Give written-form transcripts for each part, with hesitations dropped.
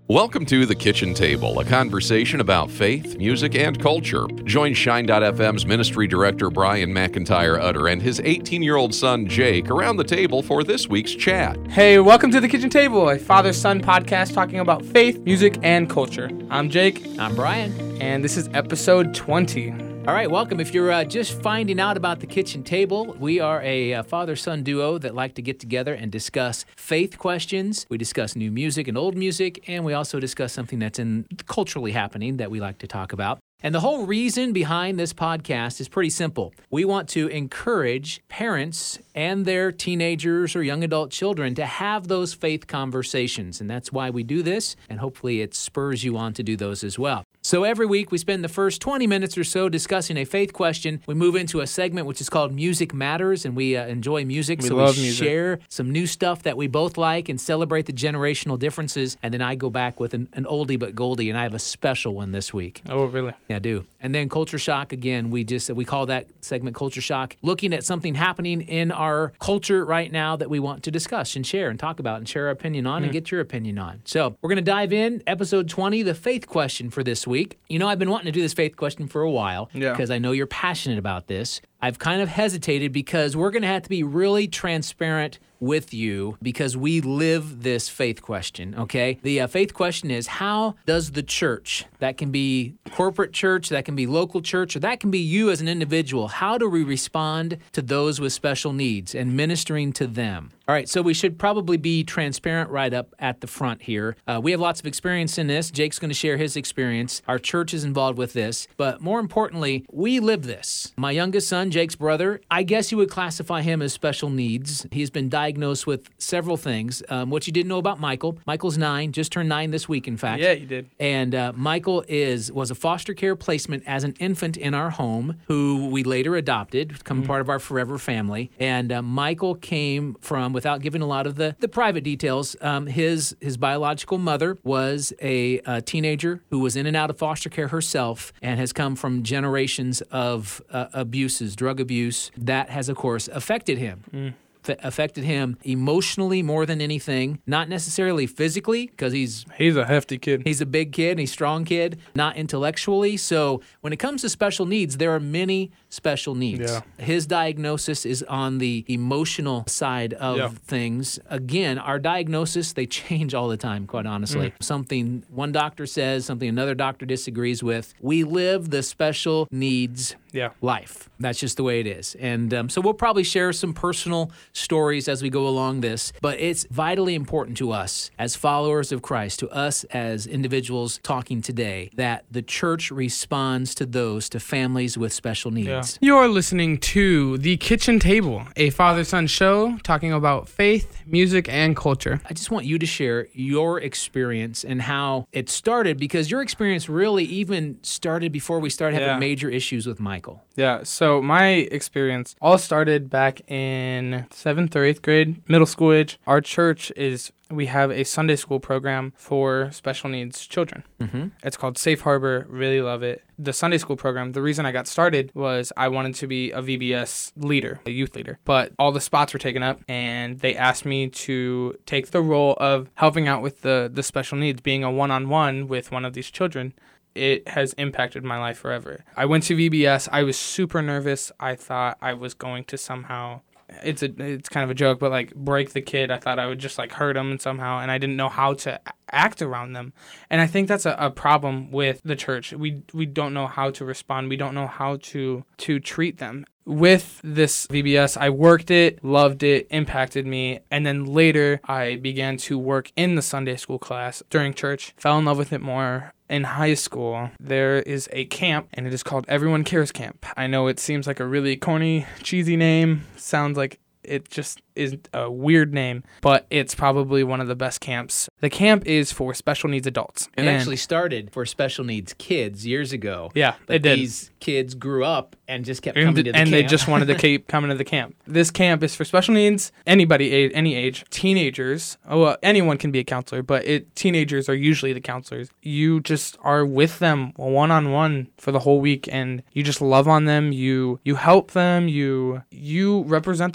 Welcome to The Kitchen Table, a conversation about faith, music, and culture. Join Shine.fm's ministry director Brian McIntyre Utter and his 18-year-old son Jake around the table for this week's chat. Hey, welcome to The Kitchen Table, a father-son podcast talking about faith, music, and culture. I'm Jake. I'm Brian. And this is episode 20. All right, welcome. If you're just finding out about The Kitchen Table, we are a father-son duo that like to get together and discuss faith questions. We discuss new music and old music, and we also discuss something that's culturally happening that we like to talk about. And the whole reason behind this podcast is pretty simple. We want to encourage parents and their teenagers or young adult children to have those faith conversations. And that's why we do this, and hopefully it spurs you on to do those as well. So every week we spend the first 20 minutes or so discussing a faith question. We move into a segment which is called Music Matters, and we enjoy music. We love music. Music. Share some new stuff that we both like and celebrate the generational differences. And then I go back with an oldie but goldie, and I have a special one this week. Oh, really? Yeah, I do. And then Culture Shock, again, we call that segment Culture Shock, looking at something happening in our culture right now that we want to discuss and share and talk about and share our opinion on and get your opinion on. So we're going to dive in. Episode 20, the faith question for this week. You know, I've been wanting to do this faith question for a while because I know you're passionate about this. I've kind of hesitated because we're going to have to be really transparent with you because we live this faith question, okay? The faith question is, how does the church, that can be corporate church, that can be local church, or that can be you as an individual, how do we respond to those with special needs and ministering to them? All right, so we should probably be transparent right up at the front here. We have lots of experience in this. Jake's going to share his experience. Our church is involved with this. But more importantly, we live this. My youngest son, Jake's brother, I guess you would classify him as special needs. He's been diagnosed with several things. What you didn't know about Michael, Michael's 9, just turned 9 this week, in fact. Yeah, you did. And Michael was a foster care placement as an infant in our home, who we later adopted, become part of our forever family. And Michael came from, without giving a lot of the private details, his biological mother was a teenager who was in and out of foster care herself and has come from generations of abuses, drug abuse. That has, of course, affected him. Affected him emotionally more than anything, not necessarily physically, because he's a hefty kid. He's a big kid, and he's a strong kid, not intellectually. So when it comes to special needs, there are many special needs. Yeah. His diagnosis is on the emotional side of things. Again, our diagnosis, they change all the time, quite honestly. Something one doctor says, something another doctor disagrees with. We live the special needs life. That's just the way it is. And so we'll probably share some personal stories as we go along this, but it's vitally important to us as followers of Christ, to us as individuals talking today, that the church responds to families with special needs. Yeah. You're listening to The Kitchen Table, a father-son show talking about faith, music, and culture. I just want you to share your experience and how it started, because your experience really even started before we started having major issues with Michael. Yeah, so my experience all started back in 7th or 8th grade, middle school age. Our church we have a Sunday school program for special needs children. It's called Safe Harbor. Really love it. The Sunday school program, the reason I got started was I wanted to be a VBS leader, a youth leader. But all the spots were taken up, and they asked me to take the role of helping out with the special needs, being a one-on-one with one of these children. It has impacted my life forever. I went to VBS. I was super nervous. I thought I was going to somehow, it's kind of a joke, but like break the kid. I thought I would just like hurt him somehow, and I didn't know how to act around them. And I think that's a problem with the church. We don't know how to respond. We don't know how to treat them. With this VBS, I worked it, loved it, impacted me, and then later I began to work in the Sunday school class during church, fell in love with it more. In high school, there is a camp, and it is called Everyone Cares Camp. I know it seems like a really corny, cheesy name, sounds like it just is a weird name, but it's probably one of the best camps. The camp is for special needs adults. It actually started for special needs kids years ago. Yeah, it did. These kids grew up and just kept coming to the camp. And they just wanted to keep coming to the camp. This camp is for special needs, anybody, any age, teenagers. Well, anyone can be a counselor, but teenagers are usually the counselors. You just are with them one-on-one for the whole week, and you just love on them. You help them. You represent the body of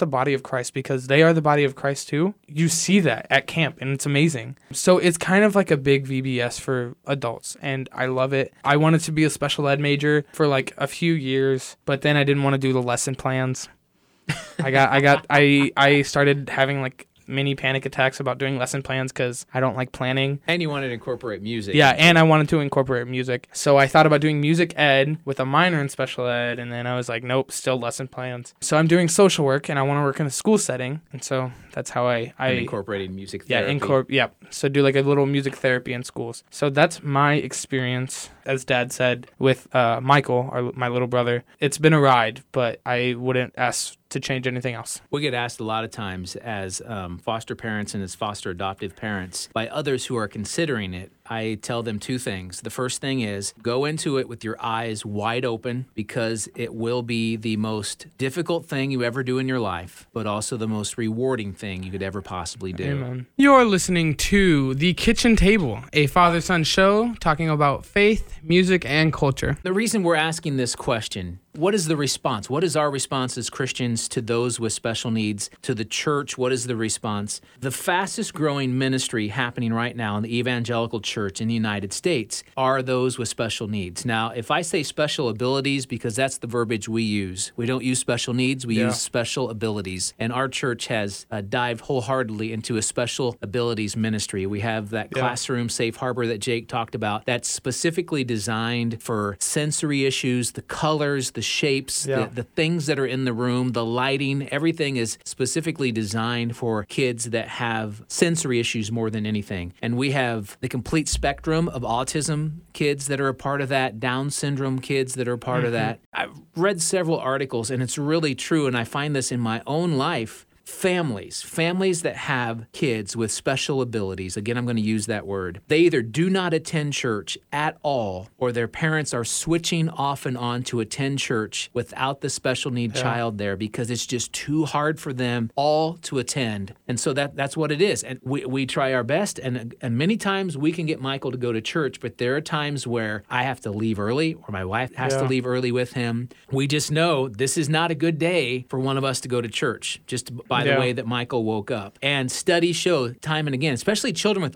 of Christ because they are the body of Christ too. You see that at camp, and it's amazing. So it's kind of like a big VBS for adults, and I love it. I wanted to be a special ed major for like a few years, but then I didn't want to do the lesson plans. I started having like mini panic attacks about doing lesson plans because I don't like planning. And you wanted to incorporate music. Yeah, and I wanted to incorporate music. So I thought about doing music ed with a minor in special ed, and then I was like, nope, still lesson plans. So I'm doing social work, and I want to work in a school setting, and so that's how I incorporated music therapy. So do like a little music therapy in schools. So that's my experience, as Dad said, with Michael, my little brother. It's been a ride, but I wouldn't ask to change anything else. We get asked a lot of times as foster parents and as foster adoptive parents by others who are considering it. I tell them two things. The first thing is go into it with your eyes wide open because it will be the most difficult thing you ever do in your life, but also the most rewarding thing you could ever possibly do. Amen. You're listening to The Kitchen Table, a father-son show talking about faith, music, and culture. The reason we're asking this question, what is the response? What is our response as Christians to those with special needs? To the church, what is the response? The fastest growing ministry happening right now in the evangelical church in the United States are those with special needs. Now, if I say special abilities, because that's the verbiage we use, we don't use special needs, we use special abilities. And our church has dived wholeheartedly into a special abilities ministry. We have that classroom safe harbor that Jake talked about that's specifically designed for sensory issues, the colors, the shapes, the things that are in the room, the lighting, everything is specifically designed for kids that have sensory issues more than anything. And we have the complete spectrum of autism kids that are a part of that, Down syndrome kids that are a part of that. I've read several articles, and it's really true, and I find this in my own life. Families that have kids with special abilities, again, I'm going to use that word, they either do not attend church at all or their parents are switching off and on to attend church without the special need child there because it's just too hard for them all to attend. And so that's what it is. And we try our best, and many times we can get Michael to go to church, but there are times where I have to leave early or my wife has to leave early with him. We just know this is not a good day for one of us to go to church, just by the way that Michael woke up. And studies show time and again, especially children with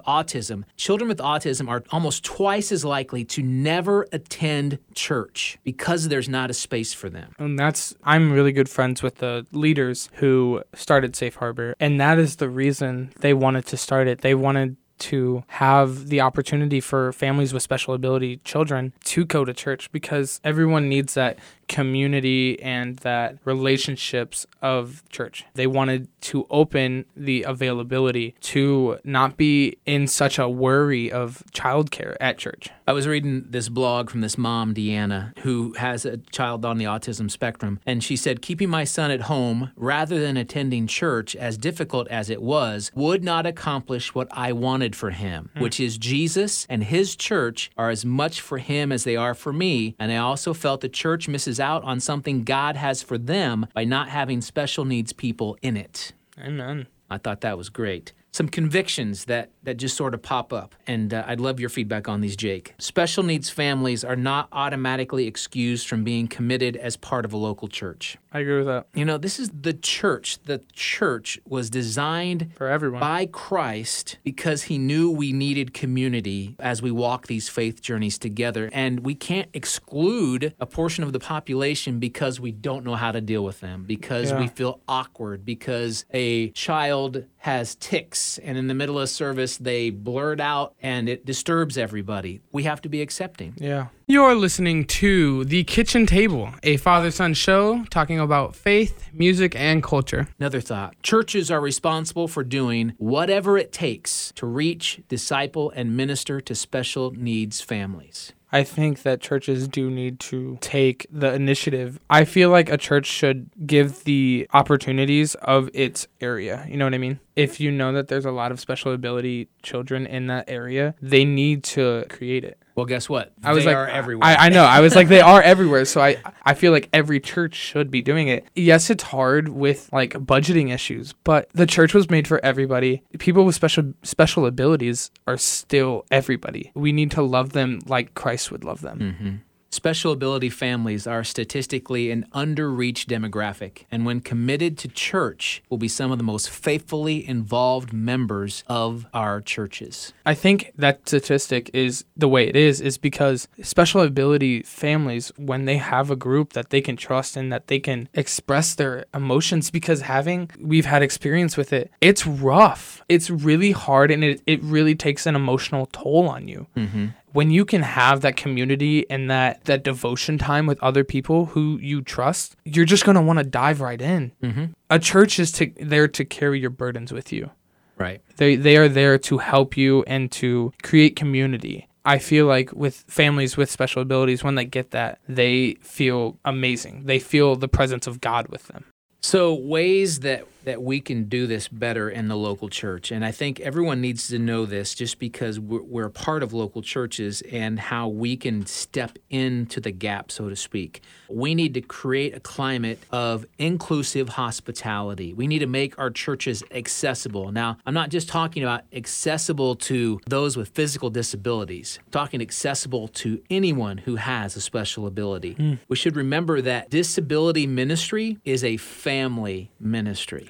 autism are almost twice as likely to never attend church because there's not a space for them. And I'm really good friends with the leaders who started Safe Harbor, and that is the reason they wanted to start it. They wanted to have the opportunity for families with special ability children to go to church because everyone needs that community and that relationships of church. They wanted to open the availability to not be in such a worry of childcare at church. I was reading this blog from this mom, Deanna, who has a child on the autism spectrum, and she said, keeping my son at home rather than attending church, as difficult as it was, would not accomplish what I wanted for him, which is Jesus and his church are as much for him as they are for me, and I also felt the church misses out on something God has for them by not having special needs people in it. Amen. I thought that was great. Some convictions that just sort of pop up, and I'd love your feedback on these, Jake. Special needs families are not automatically excused from being committed as part of a local church. I agree with that. You know, this is the church. The church was designed for everyone by Christ because he knew we needed community as we walk these faith journeys together, and we can't exclude a portion of the population because we don't know how to deal with them, because we feel awkward, because a child has tics, and in the middle of service, they blurt out, and it disturbs everybody. We have to be accepting. Yeah. You're listening to The Kitchen Table, a father-son show talking about faith, music, and culture. Another thought. Churches are responsible for doing whatever it takes to reach, disciple, and minister to special needs families. I think that churches do need to take the initiative. I feel like a church should give the opportunities of its area. You know what I mean? If you know that there's a lot of special ability children in that area, they need to create it. Well, guess what? They are everywhere. I know. I was like, they are everywhere. So I feel like every church should be doing it. Yes, it's hard with like budgeting issues, but the church was made for everybody. People with special abilities are still everybody. We need to love them like Christ would love them. Mm-hmm. Special ability families are statistically an underreached demographic, and when committed to church, will be some of the most faithfully involved members of our churches. I think that statistic is the way it is because special ability families, when they have a group that they can trust and that they can express their emotions, because we've had experience with it, it's rough. It's really hard, and it really takes an emotional toll on you. Mm-hmm. When you can have that community and that devotion time with other people who you trust, you're just going to want to dive right in. Mm-hmm. A church is there to carry your burdens with you. Right. They are there to help you and to create community. I feel like with families with special abilities, when they get that, they feel amazing. They feel the presence of God with them. So ways that we can do this better in the local church, and I think everyone needs to know this just because we're a part of local churches and how we can step into the gap, so to speak. We need to create a climate of inclusive hospitality. We need to make our churches accessible. Now, I'm not just talking about accessible to those with physical disabilities. I'm talking accessible to anyone who has a special ability. We should remember that disability ministry is a family ministry.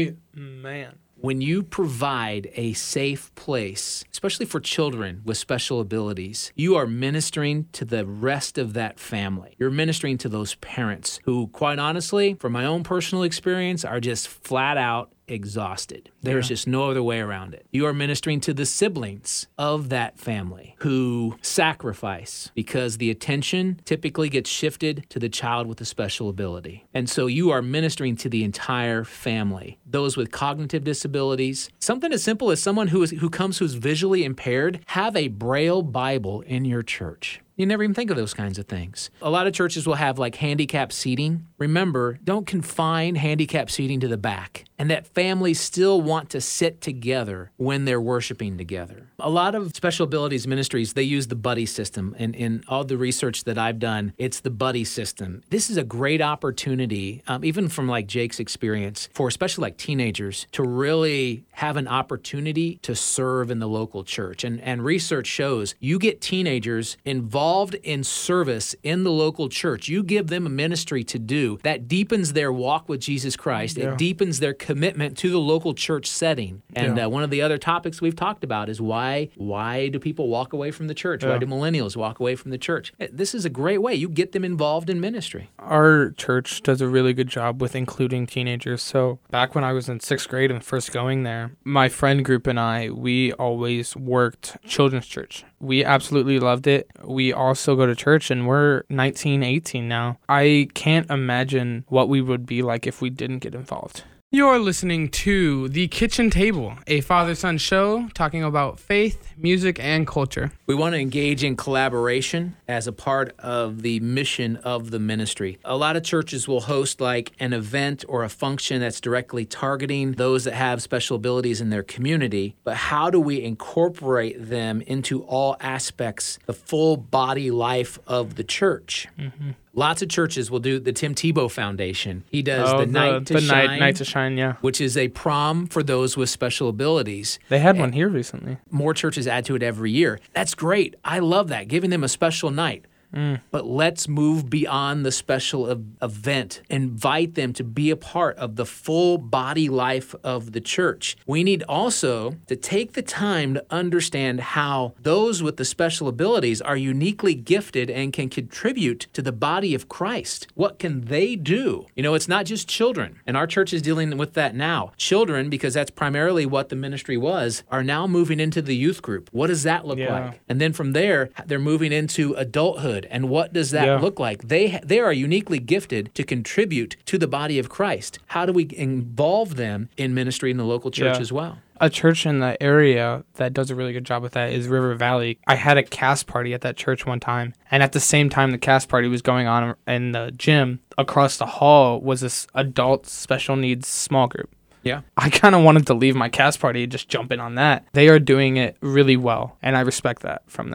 Amen. When you provide a safe place, especially for children with special abilities, you are ministering to the rest of that family. You're ministering to those parents who, quite honestly, from my own personal experience, are just flat out exhausted. There's just no other way around it. You are ministering to the siblings of that family who sacrifice because the attention typically gets shifted to the child with a special ability. And so you are ministering to the entire family. Those with cognitive disabilities, something as simple as someone who's visually impaired, have a Braille Bible in your church. You never even think of those kinds of things. A lot of churches will have like handicap seating. Remember, don't confine handicap seating to the back, and that families still want to sit together when they're worshiping together. A lot of special abilities ministries, they use the buddy system. And in all the research that I've done, it's the buddy system. This is a great opportunity, even from like Jake's experience, for especially like teenagers to really have an opportunity to serve in the local church. And research shows you get teenagers involved in service in the local church. You give them a ministry to do that deepens their walk with Jesus Christ. Yeah. It deepens their commitment to the local church setting. And one of the other topics we've talked about is why do people walk away from the church? Yeah. Why do millennials walk away from the church? This is a great way. You get them involved in ministry. Our church does a really good job with including teenagers. So back when I was in 6th grade and first going there, my friend group and we always worked children's church. We absolutely loved it. We all still go to church, and we're 19, 18 now. I can't imagine what we would be like if we didn't get involved. You're listening to The Kitchen Table, a father-son show talking about faith, music, and culture. We want to engage in collaboration as a part of the mission of the ministry. A lot of churches will host like an event or a function that's directly targeting those that have special abilities in their community, but how do we incorporate them into all aspects, the full body life of the church? Mm-hmm. Lots of churches will do the Tim Tebow Foundation. He does the Night to Shine, yeah, which is a prom for those with special abilities. They had one here recently. More churches add to it every year. That's great. I love that, giving them a special night. But let's move beyond the special event. Invite them to be a part of the full body life of the church. We need also to take the time to understand how those with the special abilities are uniquely gifted and can contribute to the body of Christ. What can they do? You know, it's not just children, and our church is dealing with that now. Children, because that's primarily what the ministry was, are now moving into the youth group. What does that look like? And then from there, they're moving into adulthood. And what does that look like? They are uniquely gifted to contribute to the body of Christ. How do we involve them in ministry in the local church as well? A church in the area that does a really good job with that is River Valley. I had a cast party at that church one time, and at the same time the cast party was going on in the gym, across the hall was this adult special needs small group. Yeah. I kind of wanted to leave my cast party and just jump in on that. They are doing it really well, and I respect that from them.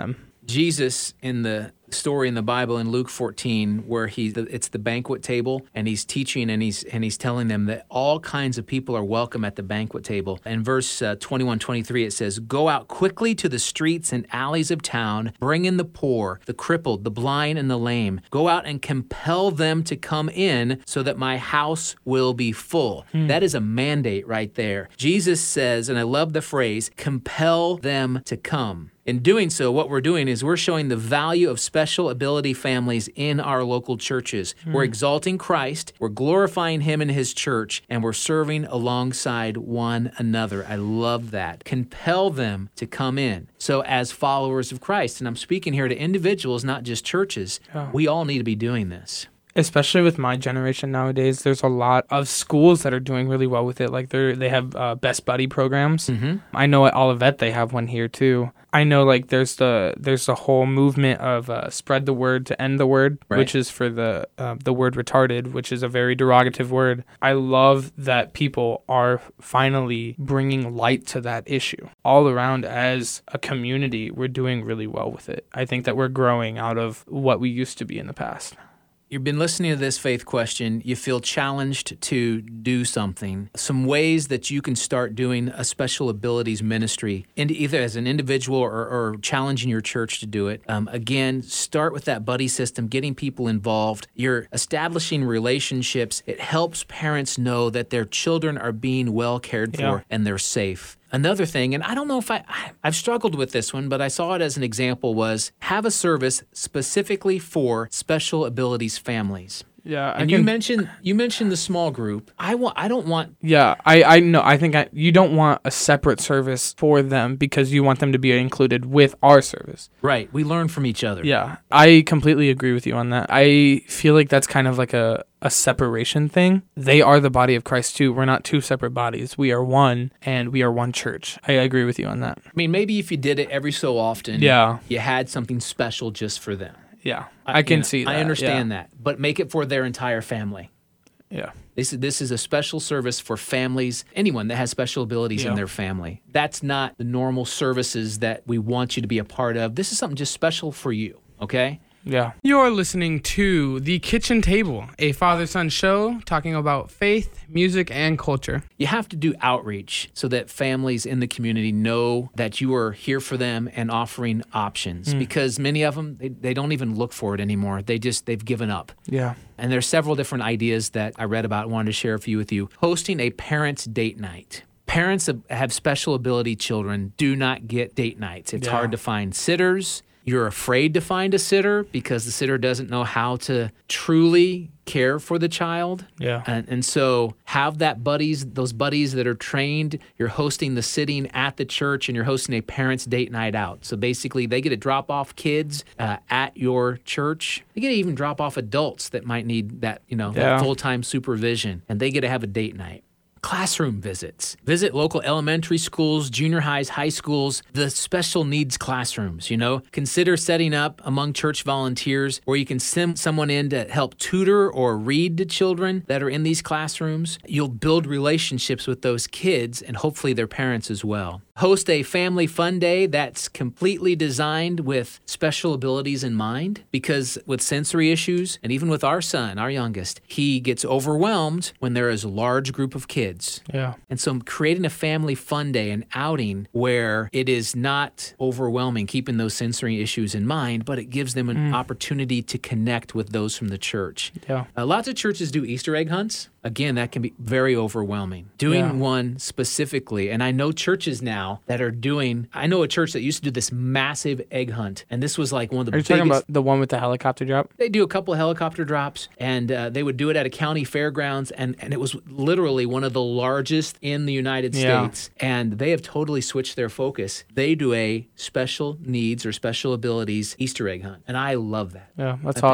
Jesus, in the story in the Bible in Luke 14, where it's the banquet table, and he's teaching, and he's telling them that all kinds of people are welcome at the banquet table. In verse 21, 23, it says, "Go out quickly to the streets and alleys of town, bring in the poor, the crippled, the blind, and the lame. Go out and compel them to come in so that my house will be full." That is a mandate right there. Jesus says, and I love the phrase, compel them to come. In doing so, what we're doing is we're showing the value of special ability families in our local churches. We're exalting Christ, we're glorifying Him in His church, and we're serving alongside one another. I love that. Compel them to come in. So as followers of Christ, and I'm speaking here to individuals, not just churches, we all need to be doing this. Especially with my generation nowadays, there's a lot of schools that are doing really well with it. Like they have Best Buddy programs. I know at Olivet they have one here too. I know like there's the whole movement of spread the word to end the word, right, which is for the word retarded, which is a very derogative word. I love that people are finally bringing light to that issue. All around as a community, we're doing really well with it. I think that we're growing out of what we used to be in the past. You've been listening to this faith question. You feel challenged to do something. Some ways that you can start doing a special abilities ministry, either as an individual or challenging your church to do it. Again, start with that buddy system, getting people involved. You're establishing relationships. It helps parents know that their children are being well cared for and they're safe. Another thing, and I don't know if I've struggled with this one, but I saw it as an example, was have a service specifically for special abilities families. Yeah, and you mentioned the small group. I don't want. Yeah, I know. I think you don't want a separate service for them because you want them to be included with our service. Right. We learn from each other. Yeah, I completely agree with you on that. I feel like that's kind of like a separation thing. They are the body of Christ too. We're not two separate bodies. We are one, and we are one church. I agree with you on that. I mean, maybe if you did it every so often, you had something special just for them. Yeah, I can see that. I understand that, but make it for their entire family. Yeah. This is a special service for families, anyone that has special abilities in their family. That's not the normal services that we want you to be a part of. This is something just special for you, okay? Yeah. You're listening to The Kitchen Table, a father-son show talking about faith, music, and culture. You have to do outreach so that families in the community know that you are here for them and offering options because many of them, they don't even look for it anymore. They've given up. Yeah. And there's several different ideas that I read about and wanted to share a few with you. Hosting a parents' date night. Parents have special ability children do not get date nights. It's hard to find sitters. You're afraid to find a sitter because the sitter doesn't know how to truly care for the child. Yeah. And so have those buddies that are trained. You're hosting the sitting at the church and you're hosting a parents' date night out. So basically they get to drop off kids at your church. They get to even drop off adults that might need that full-time supervision, and they get to have a date night. Classroom visits. Visit local elementary schools, junior highs, high schools, the special needs classrooms, Consider setting up among church volunteers where you can send someone in to help tutor or read to children that are in these classrooms. You'll build relationships with those kids and hopefully their parents as well. Host a family fun day that's completely designed with special abilities in mind, because with sensory issues, and even with our son, our youngest, he gets overwhelmed when there is a large group of kids. Yeah. And so creating a family fun day, an outing where it is not overwhelming, keeping those sensory issues in mind, but it gives them an opportunity to connect with those from the church. Yeah. Lots of churches do Easter egg hunts. Again, that can be very overwhelming. Doing one specifically, and I know churches now that are doing, I know a church that used to do this massive egg hunt, and this was like one of the biggest. Are you talking about the one with the helicopter drop? They do a couple of helicopter drops, and they would do it at a county fairgrounds, and it was literally one of the largest in the United States, and they have totally switched their focus. They do a special needs or special abilities Easter egg hunt, and I love that. Yeah, that's awesome.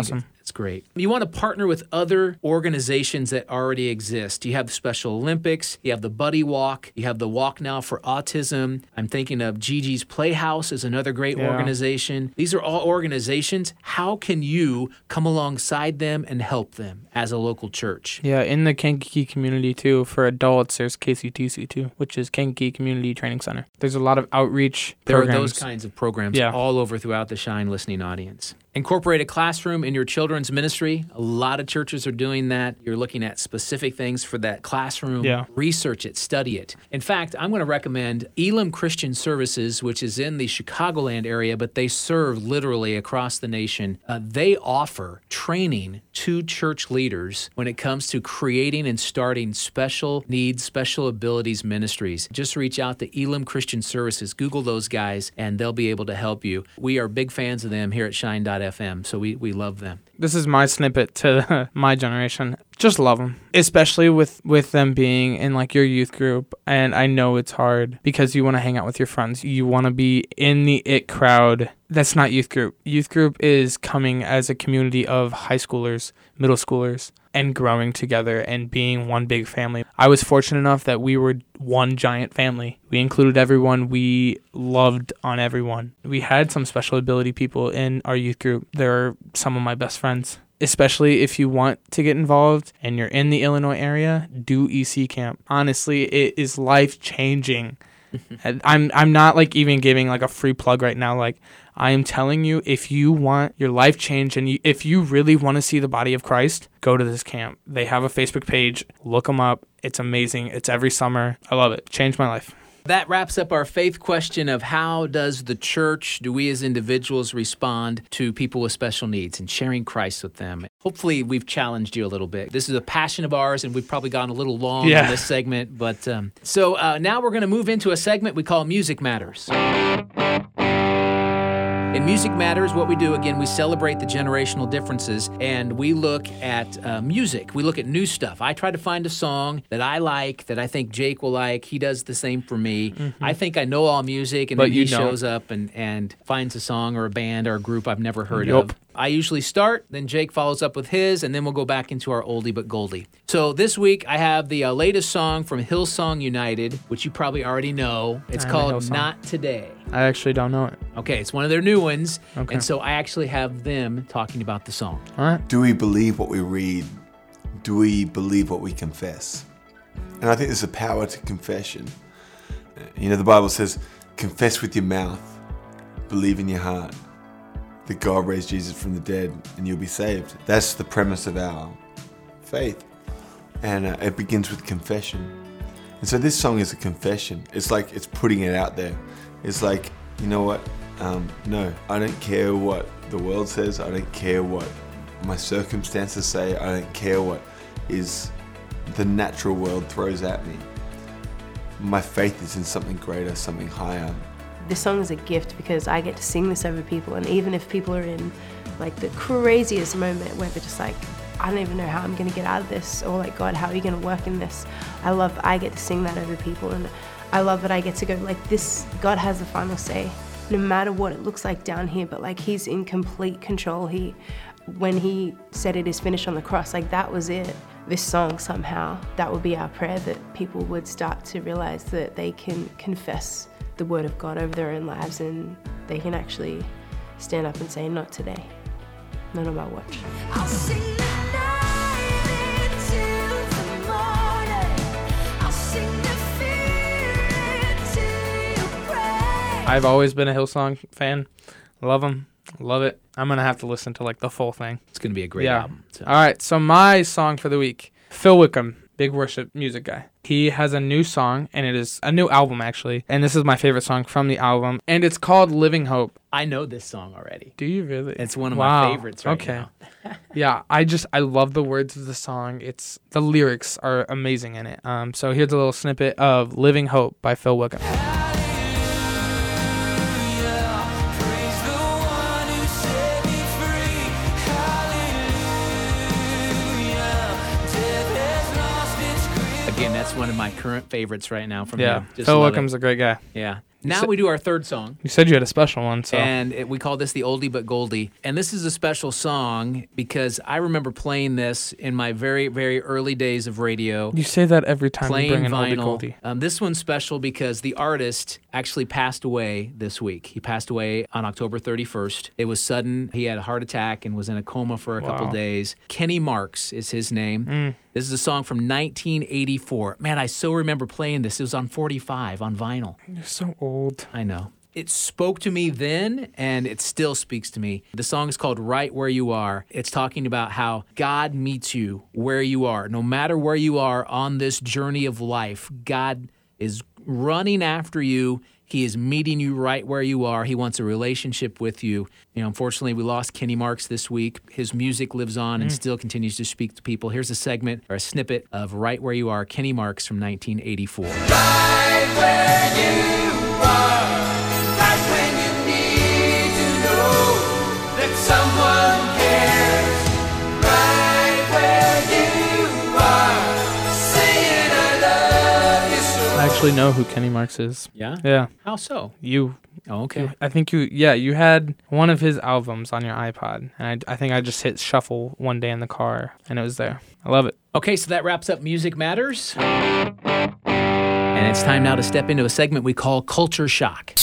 It's great. You want to partner with other organizations that already exist. You have the Special Olympics, you have the Buddy Walk, you have the Walk Now for Autism. I'm thinking of Gigi's Playhouse is another great organization. These are all organizations. How can you come alongside them and help them as a local church? Yeah, in the Kankakee community too, for adults, there's KCTC too, which is Kankakee Community Training Center. There's a lot of outreach programs. There are those kinds of programs all over throughout the Shine listening audience. Incorporate a classroom in your children's ministry. A lot of churches are doing that. You're looking at specific things for that classroom. Research it, study it. In fact, I'm going to recommend Elam Christian Services, which is in the Chicagoland area, but they serve literally across the nation. They offer training to church leaders when it comes to creating and starting special needs, special abilities ministries. Just reach out to Elam Christian Services. Google those guys, and they'll be able to help you. We are big fans of them here at Shine.fm, so we love them. This is my snippet to my generation. Just love them, especially with them being in like your youth group. And I know it's hard because you want to hang out with your friends. You want to be in the it crowd. That's not youth group. Youth group is coming as a community of high schoolers, middle schoolers, and growing together and being one big family. I was fortunate enough that we were one giant family. We included everyone. We loved on everyone. We had some special ability people in our youth group. They're some of my best friends. Especially if you want to get involved and you're in the Illinois area, do EC Camp. Honestly, it is life-changing. I'm not like even giving like a free plug right now. Like I am telling you, if you want your life changed and if you really want to see the body of Christ, go to this camp. They have a Facebook page. Look them up. It's amazing. It's every summer. I love it. Changed my life. That wraps up our faith question of how does the church, do we as individuals respond to people with special needs and sharing Christ with them? Hopefully we've challenged you a little bit. This is a passion of ours, and we've probably gone a little long in this segment. But so now we're going to move into a segment we call Music Matters. In Music Matters, what we do, again, we celebrate the generational differences, and we look at music. We look at new stuff. I try to find a song that I like, that I think Jake will like. He does the same for me. Mm-hmm. I think I know all music, and then he shows up and finds a song or a band or a group I've never heard of. I usually start, then Jake follows up with his, and then we'll go back into our oldie but goldie. So this week, I have the latest song from Hillsong United, which you probably already know. It's called Not Today. I actually don't know it. Okay, it's one of their new ones, and so I actually have them talking about the song. All right. Do we believe what we read? Do we believe what we confess? And I think there's a power to confession. You know, the Bible says, confess with your mouth, believe in your heart that God raised Jesus from the dead and you'll be saved. That's the premise of our faith. And it begins with confession. And so this song is a confession. It's like it's putting it out there. It's like, you know what? No, I don't care what the world says. I don't care what my circumstances say. I don't care what is the natural world throws at me. My faith is in something greater, something higher. This song is a gift because I get to sing this over people, and even if people are in like the craziest moment where they're just like, I don't even know how I'm going to get out of this, or like, God, how are you going to work in this? I get to sing that over people, and I love that I get to go like this. God has the final say, no matter what it looks like down here, but like He's in complete control. When He said it is finished on the cross, like that was it. This song somehow, that would be our prayer, that people would start to realize that they can confess the word of God over their own lives, and they can actually stand up and say, not today, not on my watch. I'll sing the night into the morning. I'll sing the fear into your praise. I've always been a Hillsong fan. Love them. Love it. I'm going to have to listen to like the full thing. It's going to be a great album. So. All right. So my song for the week, Phil Wickham, big worship music guy. He has a new song, and it is a new album, actually. And this is my favorite song from the album, and it's called Living Hope. I know this song already. Do you really? It's one of my favorites right now. Yeah, I love the words of the song. The lyrics are amazing in it. So here's a little snippet of Living Hope by Phil Wickham. Again, that's one of my current favorites right now from him. Just Phil Wickham's a great guy. Yeah. Now we do our third song. You said you had a special one, so. And we call this the Oldie But Goldie. And this is a special song because I remember playing this in my very, very early days of radio. You say that every time you Playing bring an oldie vinyl. goldie. This one's special because the artist actually passed away this week. He passed away on October 31st. It was sudden. He had a heart attack and was in a coma for a couple Wow. days. Kenny Marks is his name. This is a song from 1984. Man, I so remember playing this. It was on 45 on vinyl. You're so old. I know. It spoke to me then, and it still speaks to me. The song is called Right Where You Are. It's talking about how God meets you where you are. No matter where you are on this journey of life, God is running after you. He is meeting you right where you are. He wants a relationship with you. Unfortunately, we lost Kenny Marks this week. His music lives on and still continues to speak to people. Here's a segment or a snippet of Right Where You Are, Kenny Marks from 1984. Right where you are, right when you need to know that someone cares. Right where you are, saying I love you so. I actually know who Kenny Marks is. Yeah? Yeah. How so? You. Oh, okay. I think you had one of his albums on your iPod. And I think I just hit shuffle one day in the car, and it was there. I love it. Okay, so that wraps up Music Matters. And it's time now to step into a segment we call Culture Shock.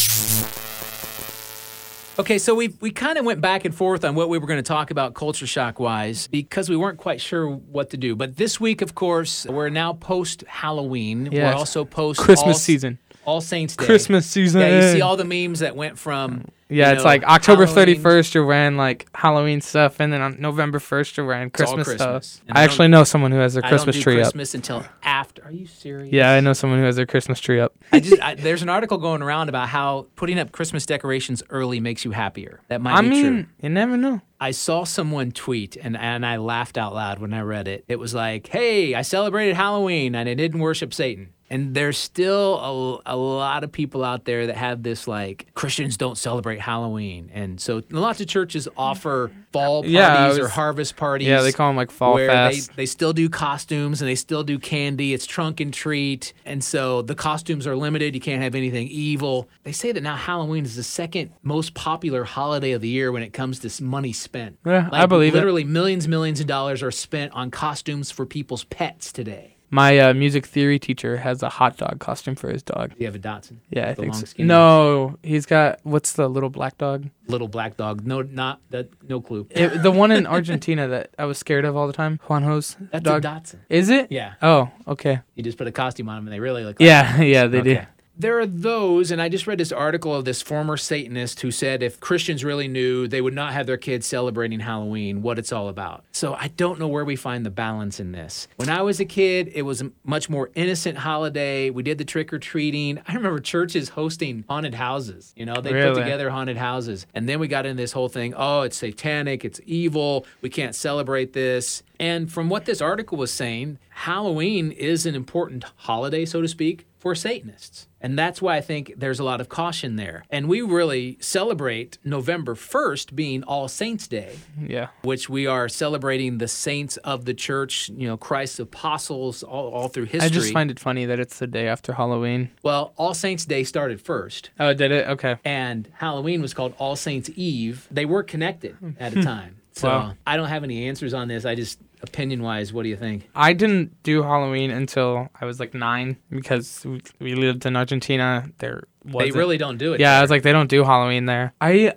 Okay, so we kind of went back and forth on what we were going to talk about Culture Shock-wise because we weren't quite sure what to do. But this week, of course, we're now post-Halloween. Yes. We're also post Christmas season. All Saints Day. Christmas season. Yeah, you see all the memes that went from... Yeah, it's like October Halloween. 31st, you're wearing like Halloween stuff, and then on November 1st, you're wearing It's all Christmas Christmas. stuff. And I I actually know someone who has their I Christmas don't do tree Christmas until after. Are you serious? up. Yeah, I know someone who has their Christmas tree up. There's an article going around about how putting up Christmas decorations early makes you happier. That might I be mean, true. you never know. I saw someone tweet, and I laughed out loud when I read it. It was like, hey, I celebrated Halloween, and I didn't worship Satan. And there's still a lot of people out there that have this, like, Christians don't celebrate Halloween. And so lots of churches offer fall parties or harvest parties. Yeah, they call them like Fall where Fest. They still do costumes and they still do candy. It's trunk and treat. And so the costumes are limited. You can't have anything evil. They say that now Halloween is the second most popular holiday of the year when it comes to money spent. Yeah, I believe it. Literally millions of dollars are spent on costumes for people's pets today. My music theory teacher has a hot dog costume for his dog. Do you have a Dotson? Yeah, I The think long, so. skinny No, he's got, what's the little black dog? Little black dog. No, not that. No clue. The one in Argentina that I was scared of all the time. Juanjo's That's dog. a Dotson. Is it? Yeah. Oh, okay. You just put a costume on them and they really look like Yeah, yeah, they do. Okay. There are those, and I just read this article of this former Satanist who said if Christians really knew, they would not have their kids celebrating Halloween, what it's all about. So I don't know where we find the balance in this. When I was a kid, it was a much more innocent holiday. We did the trick-or-treating. I remember churches hosting haunted houses. You know, they put Really? together haunted houses. And then we got into this whole thing, oh, it's satanic, it's evil, we can't celebrate this. And from what this article was saying, Halloween is an important holiday, so to speak, for Satanists. And that's why I think there's a lot of caution there. And we really celebrate November 1st being All Saints Day, Yeah. which we are celebrating the saints of the church, you know, Christ's apostles all through history. I just find it funny that it's the day after Halloween. Well, All Saints Day started first. Oh, did it? Okay. And Halloween was called All Saints Eve. They were connected at a time. So Wow. I don't have any answers on this. I just, opinion-wise, what do you think? I didn't do Halloween until I was like 9 because we lived in Argentina. There They wasn't. really don't do it. Yeah, I there. was like, they don't do Halloween there.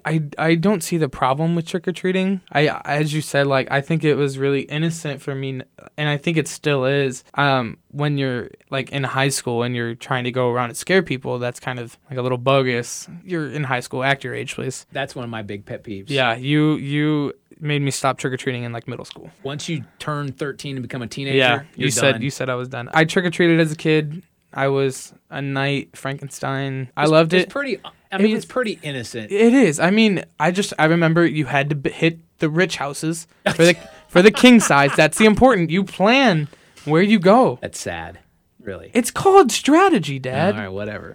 I don't see the problem with trick or treating. As you said, like I think it was really innocent for me, and I think it still is. When you're like in high school and you're trying to go around and scare people, that's kind of like a little bogus. You're in high school. Act your age, please. That's one of my big pet peeves. Yeah, you made me stop trick or treating in like middle school. Once you turn 13 and become a teenager, Yeah, you're you said I was done. I trick or treated as a kid. I was a knight, Frankenstein. I loved It's it. pretty. I It mean, was- it's pretty innocent. It is. I mean, I remember you had to hit the rich houses for the king size. That's the important. You plan where you go. That's sad, really. It's called strategy, Dad. All right, whatever.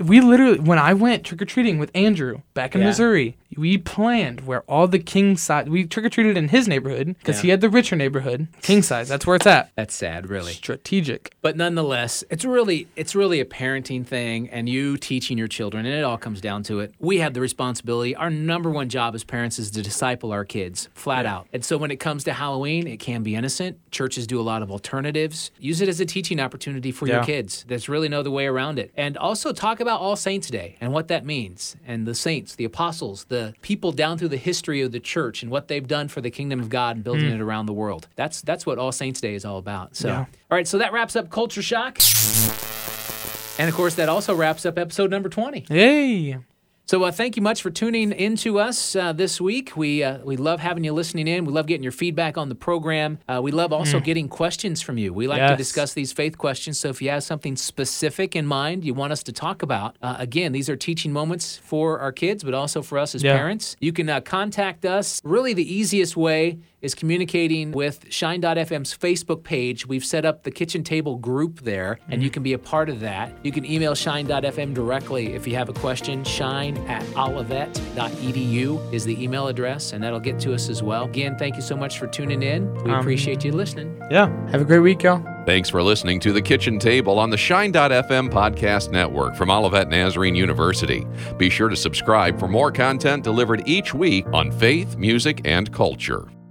we literally, when I went trick-or-treating with Andrew back in Yeah. Missouri, we planned where all the king size, we trick-or-treated in his neighborhood because Yeah. he had the richer neighborhood. King size, that's where it's at. That's sad, really. Strategic. But nonetheless, it's really a parenting thing, and you teaching your children, and it all comes down to it. We have the responsibility. Our number one job as parents is to disciple our kids, flat out. And so when it comes to Halloween, it can be innocent. Churches do a lot of alternatives. Use it as a teaching opportunity for your Yeah. kids. There's really no other way around it. And also talk about All Saints Day and what that means, and the saints, the apostles, the people down through the history of the church and what they've done for the kingdom of God and building it around the world. That's what All Saints Day is all about. So, Yeah. all right, so that wraps up Culture Shock. And of course, that also wraps up episode number 20. Yay. So thank you much for tuning into us this week. We love having you listening in. We love getting your feedback on the program. We love also getting questions from you. We like to Yes. discuss these faith questions. So if you have something specific in mind you want us to talk about, again, these are teaching moments for our kids, but also for us as Yeah. parents. You can contact us. Really, the easiest way is communicating with Shine.fm's Facebook page. We've set up the kitchen table group there, and you can be a part of that. You can email Shine.fm directly if you have a question. shine@olivet.edu is the email address, and that'll get to us as well. Again, thank you so much for tuning in. We appreciate you listening. Yeah. Have a great week, y'all. Thanks for listening to The Kitchen Table on the Shine.fm podcast network from Olivet Nazarene University. Be sure to subscribe for more content delivered each week on faith, music, and culture.